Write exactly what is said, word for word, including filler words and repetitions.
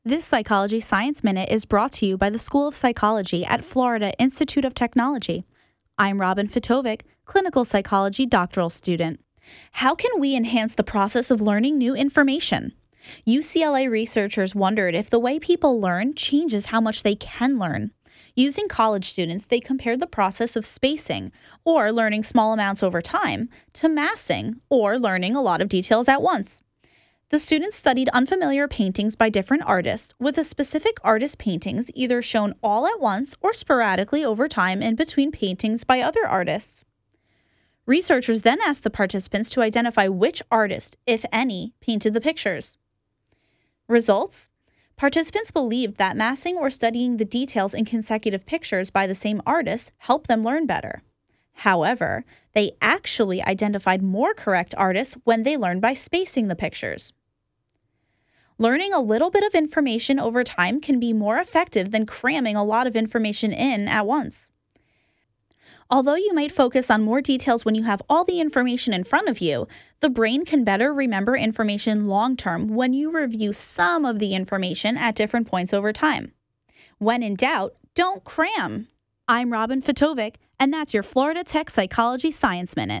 This Psychology Science Minute is brought to you by the School of Psychology at Florida Institute of Technology. I'm Robin Fitovic, clinical psychology doctoral student. How can we enhance the process of learning new information? U C L A researchers wondered if the way people learn changes how much they can learn. Using college students, they compared the process of spacing, or learning small amounts over time, to massing, or learning a lot of details at once. The students studied unfamiliar paintings by different artists, with a specific artist's paintings either shown all at once or sporadically over time in between paintings by other artists. Researchers then asked the participants to identify which artist, if any, painted the pictures. Results? Participants believed that massing or studying the details in consecutive pictures by the same artist helped them learn better. However, they actually identified more correct artists when they learned by spacing the pictures. Learning a little bit of information over time can be more effective than cramming a lot of information in at once. Although you might focus on more details when you have all the information in front of you, the brain can better remember information long-term when you review some of the information at different points over time. When in doubt, don't cram. I'm Robin Fitovic, and that's your Florida Tech Psychology Science Minute.